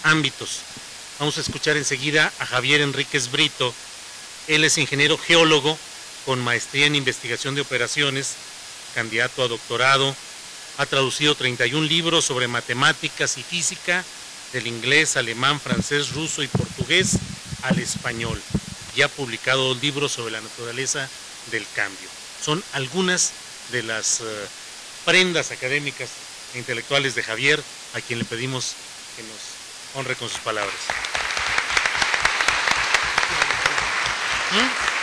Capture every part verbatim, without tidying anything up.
ámbitos. Vamos a escuchar enseguida a Javier Enríquez Brito. Él es ingeniero geólogo con maestría en investigación de operaciones, candidato a doctorado, ha traducido treinta y un libros sobre matemáticas y física del inglés, alemán, francés, ruso y portugués al español, y ha publicado dos libros sobre la naturaleza del cambio. Son algunas de las uh, prendas académicas e intelectuales de Javier, a quien le pedimos que nos honre con sus palabras. ¿Mm?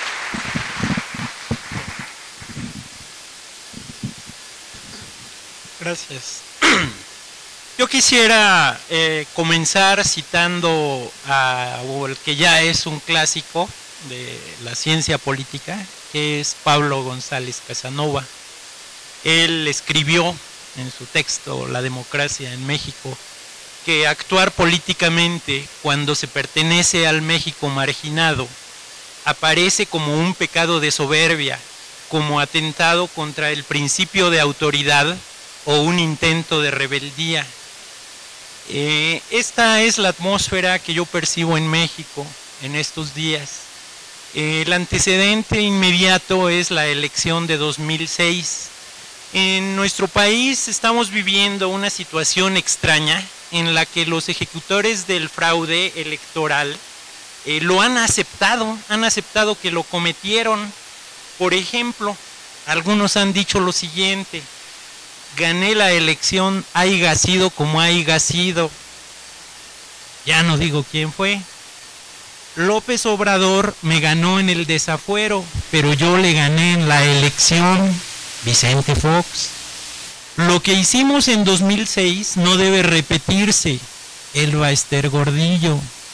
Gracias. Yo quisiera eh, comenzar citando a el que ya es un clásico de la ciencia política, que es Pablo González Casanova. Él escribió en su texto La democracia en México que actuar políticamente cuando se pertenece al México marginado aparece como un pecado de soberbia, como atentado contra el principio de autoridad o un intento de rebeldía. Eh, esta es la atmósfera que yo percibo en México en estos días. Eh, el antecedente inmediato es la elección de dos mil seis. En nuestro país estamos viviendo una situación extraña en la que los ejecutores del fraude electoral eh, lo han aceptado, han aceptado que lo cometieron. Por ejemplo, algunos han dicho lo siguiente: gané la elección, haiga sido como haiga sido. Ya no digo quién fue. López Obrador me ganó en el desafuero, pero yo le gané en la elección. Vicente Fox. Lo que hicimos en dos mil seis no debe repetirse. Elba Ester Gordillo.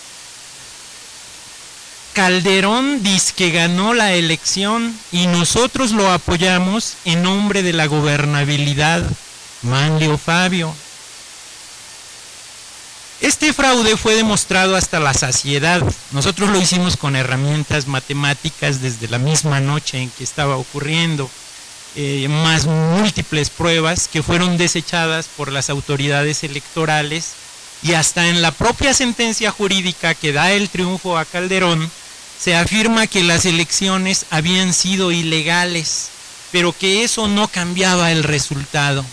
Calderón dice que ganó la elección y nosotros lo apoyamos en nombre de la gobernabilidad. Manlio Fabio. Este fraude fue demostrado hasta la saciedad. Nosotros lo hicimos con herramientas matemáticas desde la misma noche en que estaba ocurriendo, eh, más múltiples pruebas que fueron desechadas por las autoridades electorales, y hasta en la propia sentencia jurídica que da el triunfo a Calderón se afirma que las elecciones habían sido ilegales, pero que eso no cambiaba el resultado.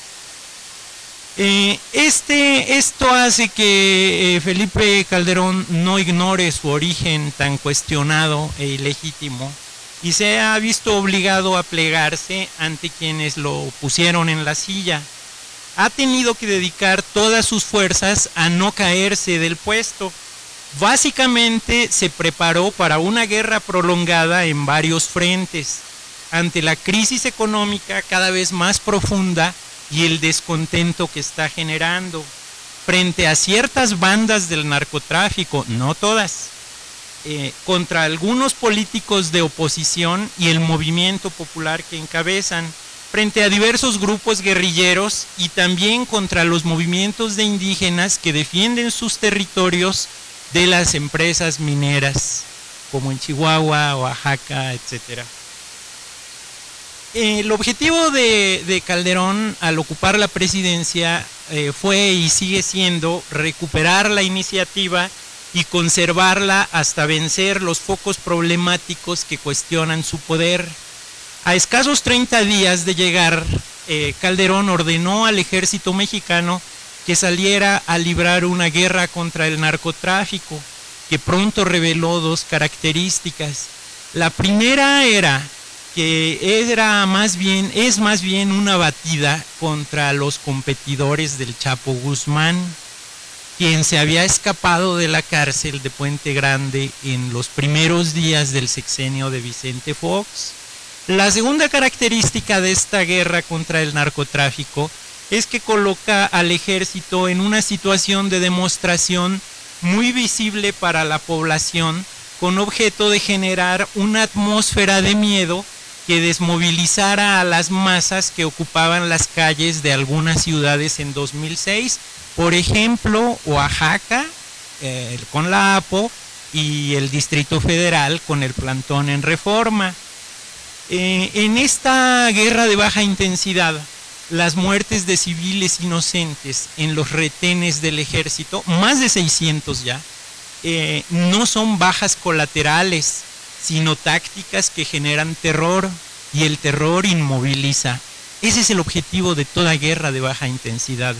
Eh, este, esto hace que eh, Felipe Calderón no ignore su origen tan cuestionado e ilegítimo y se ha visto obligado a plegarse ante quienes lo pusieron en la silla. Ha tenido que dedicar todas sus fuerzas a no caerse del puesto. Básicamente se preparó para una guerra prolongada en varios frentes, ante la crisis económica cada vez más profunda y el descontento que está generando, frente a ciertas bandas del narcotráfico, no todas, eh, contra algunos políticos de oposición y el movimiento popular que encabezan, frente a diversos grupos guerrilleros y también contra los movimientos de indígenas que defienden sus territorios de las empresas mineras, como en Chihuahua, Oaxaca, etcétera. El objetivo de, de Calderón al ocupar la presidencia eh, fue y sigue siendo recuperar la iniciativa y conservarla hasta vencer los focos problemáticos que cuestionan su poder. A escasos treinta días de llegar, eh, Calderón ordenó al ejército mexicano que saliera a librar una guerra contra el narcotráfico, que pronto reveló dos características. La primera era que era más bien, es más bien una batida contra los competidores del Chapo Guzmán, quien se había escapado de la cárcel de Puente Grande en los primeros días del sexenio de Vicente Fox. La segunda característica de esta guerra contra el narcotráfico es que coloca al ejército en una situación de demostración muy visible para la población, con objeto de generar una atmósfera de miedo que desmovilizara a las masas que ocupaban las calles de algunas ciudades en dos mil seis, por ejemplo, Oaxaca, eh, con la A P O, y el Distrito Federal con el plantón en Reforma. Eh, en esta guerra de baja intensidad, las muertes de civiles inocentes en los retenes del ejército, más de seiscientos ya, eh, no son bajas colaterales, sino tácticas que generan terror, y el terror inmoviliza. Ese es el objetivo de toda guerra de baja intensidad.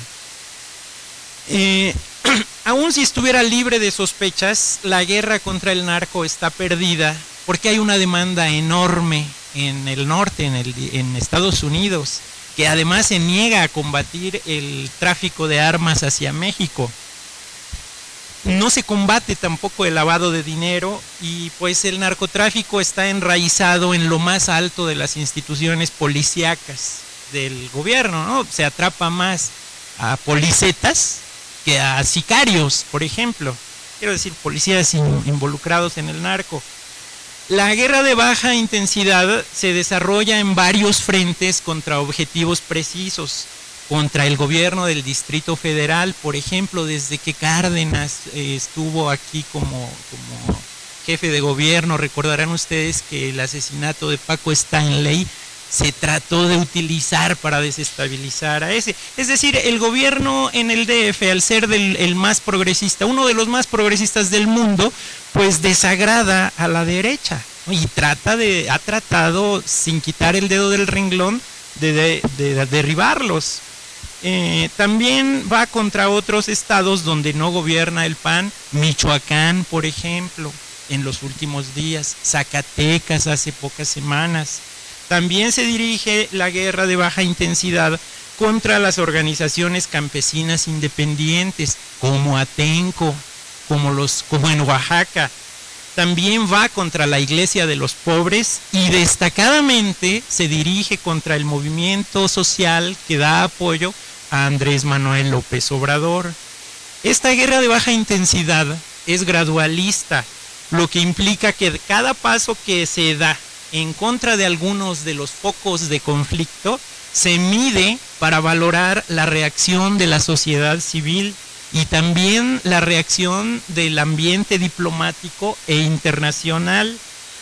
Eh, aún si estuviera libre de sospechas, la guerra contra el narco está perdida porque hay una demanda enorme en el norte, en, el, en Estados Unidos, que además se niega a combatir el tráfico de armas hacia México. No se combate tampoco el lavado de dinero y pues el narcotráfico está enraizado en lo más alto de las instituciones policíacas del gobierno, ¿no? Se atrapa más a policetas que a sicarios, por ejemplo. Quiero decir, policías in, involucrados en el narco. La guerra de baja intensidad se desarrolla en varios frentes contra objetivos precisos. Contra el gobierno del Distrito Federal, por ejemplo, desde que Cárdenas eh, estuvo aquí como, como jefe de gobierno, recordarán ustedes que el asesinato de Paco Stanley se trató de utilizar para desestabilizar a ese. Es decir, el gobierno en el D F, al ser del, el más progresista, uno de los más progresistas del mundo, pues desagrada a la derecha, ¿no? Y trata de, ha tratado, sin quitar el dedo del renglón, de, de, de, de derribarlos. Eh, también va contra otros estados donde no gobierna el P A N, Michoacán, por ejemplo, en los últimos días, Zacatecas hace pocas semanas. También se dirige la guerra de baja intensidad contra las organizaciones campesinas independientes, como Atenco, como, los, como en Oaxaca. También va contra la Iglesia de los Pobres y destacadamente se dirige contra el movimiento social que da apoyo a Andrés Manuel López Obrador. Esta guerra de baja intensidad es gradualista, lo que implica que cada paso que se da en contra de algunos de los focos de conflicto se mide para valorar la reacción de la sociedad civil y también la reacción del ambiente diplomático e internacional.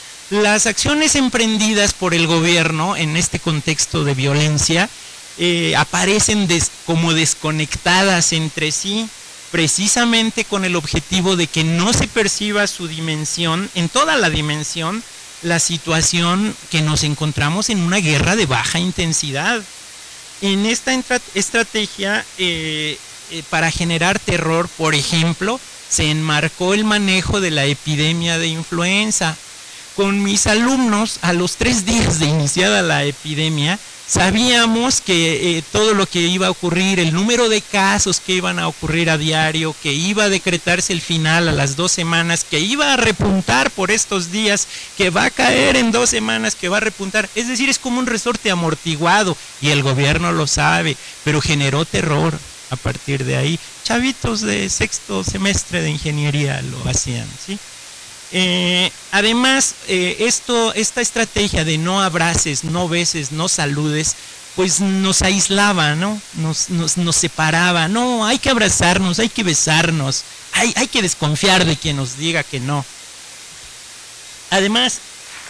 Las acciones emprendidas por el gobierno en este contexto de violencia eh, aparecen des, como desconectadas entre sí, precisamente con el objetivo de que no se perciba su dimensión, en toda la dimensión, la situación que nos encontramos en una guerra de baja intensidad. En esta estrategia, eh, eh, para generar terror, por ejemplo, se enmarcó el manejo de la epidemia de influenza. Con mis alumnos, a los tres días de iniciada la epidemia, sabíamos que eh, todo lo que iba a ocurrir, el número de casos que iban a ocurrir a diario, que iba a decretarse el final a las dos semanas, que iba a repuntar por estos días, que va a caer en dos semanas, que va a repuntar. Es decir, es como un resorte amortiguado y el gobierno lo sabe, pero generó terror a partir de ahí. Chavitos de sexto semestre de ingeniería lo hacían, ¿sí? Eh, además, eh, esto, esta estrategia de no abraces, no beses, no saludes, pues nos aislaba, ¿no? Nos, nos, nos separaba. No, hay que abrazarnos, hay que besarnos, hay, hay que desconfiar de quien nos diga que no. Además,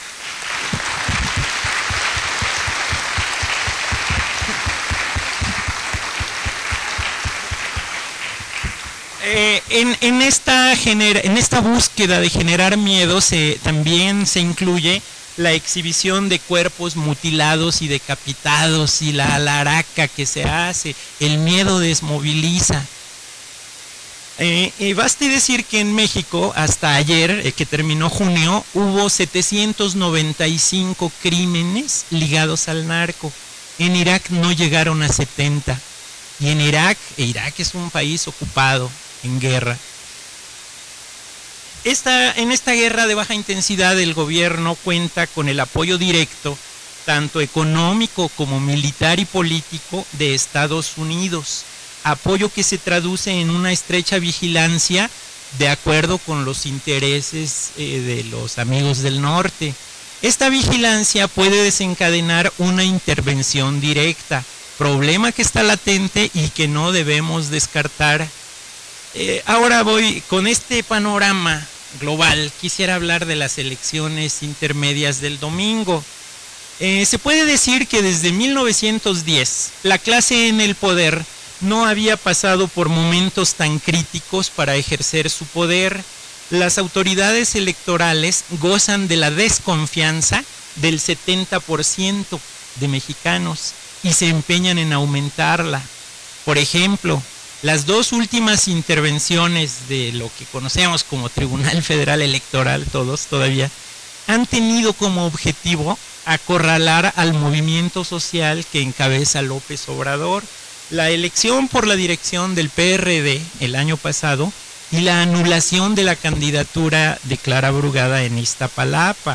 Eh, en, en, esta gener, en esta búsqueda de generar miedo se, también se incluye la exhibición de cuerpos mutilados y decapitados y la alaraca que se hace. El miedo desmoviliza. Eh, eh, baste decir que en México, hasta ayer, eh, que terminó junio, hubo setecientos noventa y cinco crímenes ligados al narco. En Irak no llegaron a setenta. Y en Irak, e Irak es un país ocupado, en guerra. Esta, en esta guerra de baja intensidad el gobierno cuenta con el apoyo directo, tanto económico como militar y político, de Estados Unidos. Apoyo que se traduce en una estrecha vigilancia de acuerdo con los intereses eh, de los amigos del norte. Esta vigilancia puede desencadenar una intervención directa, problema que está latente y que no debemos descartar. Eh, ahora voy, con este panorama global, quisiera hablar de las elecciones intermedias del domingo. Eh, se puede decir que desde mil novecientos diez la clase en el poder no había pasado por momentos tan críticos para ejercer su poder. Las autoridades electorales gozan de la desconfianza del setenta por ciento de mexicanos y se empeñan en aumentarla. Por ejemplo, las dos últimas intervenciones de lo que conocemos como Tribunal Federal Electoral, todos todavía, han tenido como objetivo acorralar al movimiento social que encabeza López Obrador. La elección por la dirección del P R D el año pasado y la anulación de la candidatura de Clara Brugada en Iztapalapa.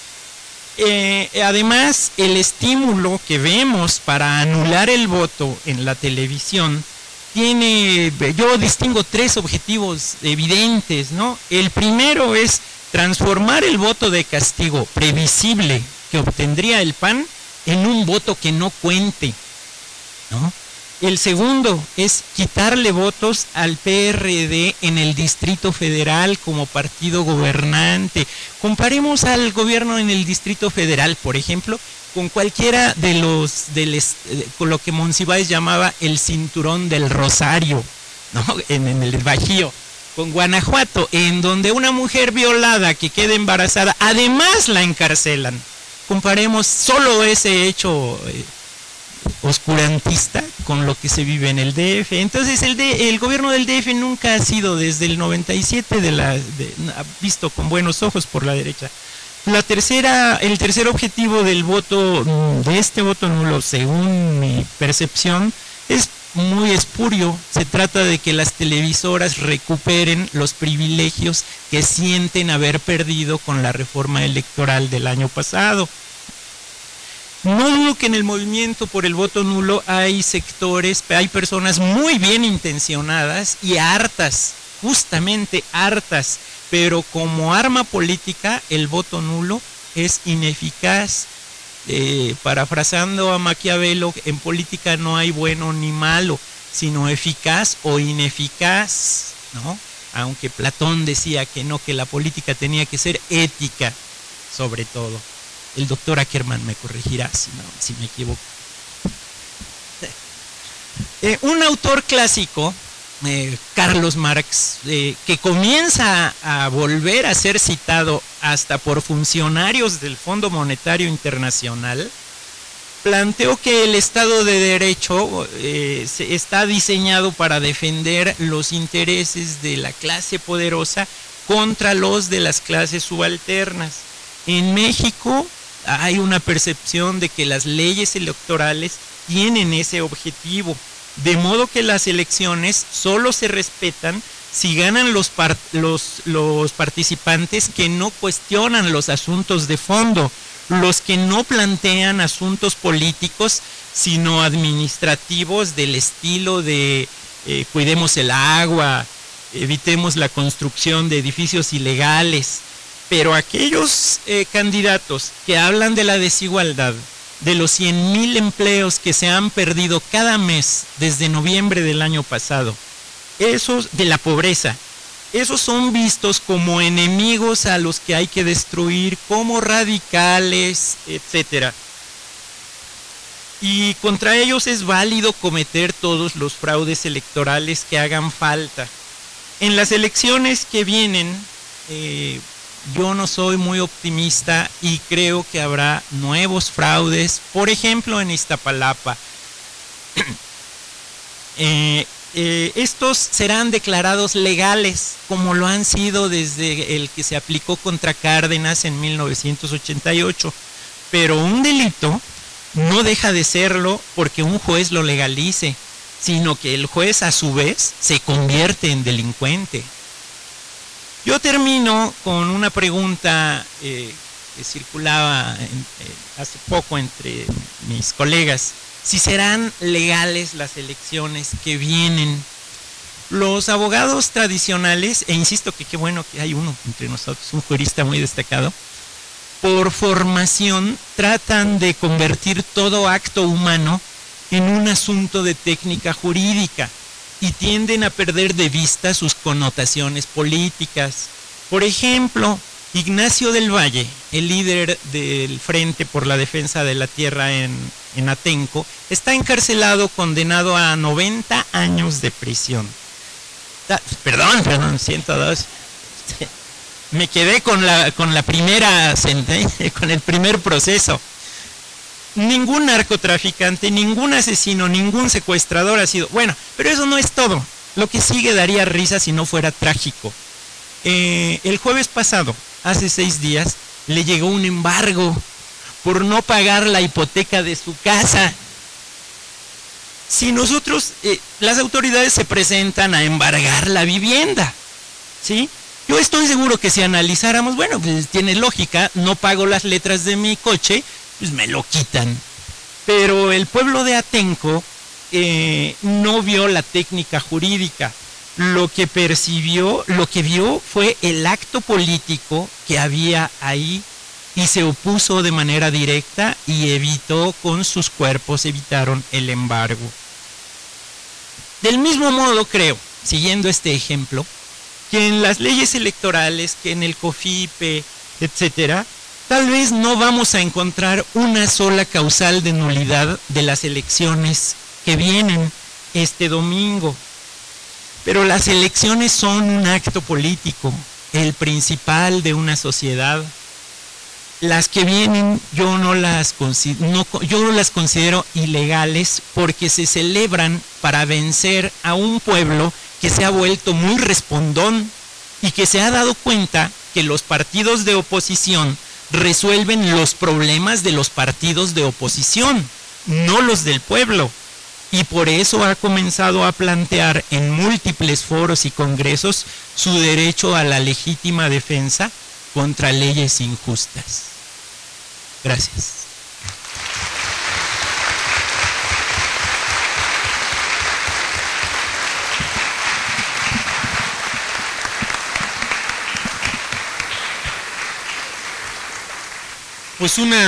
Eh, además, el estímulo que vemos para anular el voto en la televisión tiene, yo distingo tres objetivos evidentes, ¿no? El primero es transformar el voto de castigo previsible que obtendría el P A N en un voto que no cuente, ¿no? El segundo es quitarle votos al P R D en el Distrito Federal como partido gobernante. Comparemos al gobierno en el Distrito Federal, por ejemplo, con cualquiera de los, del, con lo que Monsiváis llamaba el cinturón del Rosario, ¿no? En, en el Bajío, con Guanajuato, en donde una mujer violada que queda embarazada, además la encarcelan. Comparemos solo ese hecho eh, oscurantista con lo que se vive en el D F. Entonces el, D, el gobierno del D F nunca ha sido desde el noventa y siete de la, de, visto con buenos ojos por la derecha. La tercera, el tercer objetivo del voto, de este voto nulo, según mi percepción, es muy espurio. Se trata de que las televisoras recuperen los privilegios que sienten haber perdido con la reforma electoral del año pasado. No dudo que en el movimiento por el voto nulo hay sectores, hay personas muy bien intencionadas y hartas, justamente hartas, pero como arma política el voto nulo es ineficaz. Eh, parafraseando a Maquiavelo, en política no hay bueno ni malo, sino eficaz o ineficaz, ¿no? Aunque Platón decía que no, que la política tenía que ser ética, sobre todo. El doctor Ackerman me corregirá si, no, si me equivoco. Eh, un autor clásico, eh, Carlos Marx, eh, que comienza a volver a ser citado hasta por funcionarios del Fondo Monetario Internacional, planteó que el Estado de Derecho eh, se, está diseñado para defender los intereses de la clase poderosa contra los de las clases subalternas. En México hay una percepción de que las leyes electorales tienen ese objetivo, de modo que las elecciones solo se respetan si ganan los, part los, los participantes que no cuestionan los asuntos de fondo, los que no plantean asuntos políticos, sino administrativos del estilo de eh, cuidemos el agua, evitemos la construcción de edificios ilegales. Pero aquellos eh, candidatos que hablan de la desigualdad, de los cien mil empleos que se han perdido cada mes desde noviembre del año pasado, esos de la pobreza, esos son vistos como enemigos a los que hay que destruir, como radicales, etcétera. Y contra ellos es válido cometer todos los fraudes electorales que hagan falta. En las elecciones que vienen, eh, yo no soy muy optimista y creo que habrá nuevos fraudes, por ejemplo en Iztapalapa. eh, eh, estos serán declarados legales, como lo han sido desde el que se aplicó contra Cárdenas en mil novecientos ochenta y ocho, pero un delito no deja de serlo porque un juez lo legalice, sino que el juez a su vez se convierte en delincuente. Yo termino con una pregunta eh, que circulaba en, eh, hace poco entre mis colegas. Si serán legales las elecciones que vienen. Los abogados tradicionales, e insisto que qué bueno que hay uno entre nosotros, un jurista muy destacado, por formación tratan de convertir todo acto humano en un asunto de técnica jurídica y tienden a perder de vista sus connotaciones políticas. Por ejemplo, Ignacio del Valle, el líder del Frente por la Defensa de la Tierra en, en Atenco, está encarcelado, condenado a noventa años de prisión. Perdón, perdón, ciento dos. Me quedé con la, con la primera sentencia, con el primer proceso. Ningún narcotraficante, ningún asesino, ningún secuestrador ha sido... Bueno, pero eso no es todo. Lo que sigue daría risa si no fuera trágico. Eh, el jueves pasado, hace seis días, le llegó un embargo por no pagar la hipoteca de su casa. Si nosotros, eh, las autoridades se presentan a embargar la vivienda, ¿sí? Yo estoy seguro que si analizáramos, bueno, pues tiene lógica, no pago las letras de mi coche, pues me lo quitan. Pero el pueblo de Atenco eh, no vio la técnica jurídica. Lo que percibió, lo que vio fue el acto político que había ahí y se opuso de manera directa y evitó con sus cuerpos, evitaron el embargo. Del mismo modo creo, siguiendo este ejemplo, que en las leyes electorales, que en el COFIPE, etcétera, tal vez no vamos a encontrar una sola causal de nulidad de las elecciones que vienen este domingo. Pero las elecciones son un acto político, el principal de una sociedad. Las que vienen yo no las, no, yo no las considero ilegales porque se celebran para vencer a un pueblo que se ha vuelto muy respondón y que se ha dado cuenta que los partidos de oposición resuelven los problemas de los partidos de oposición, no los del pueblo. Y por eso ha comenzado a plantear en múltiples foros y congresos su derecho a la legítima defensa contra leyes injustas. Gracias. Pues una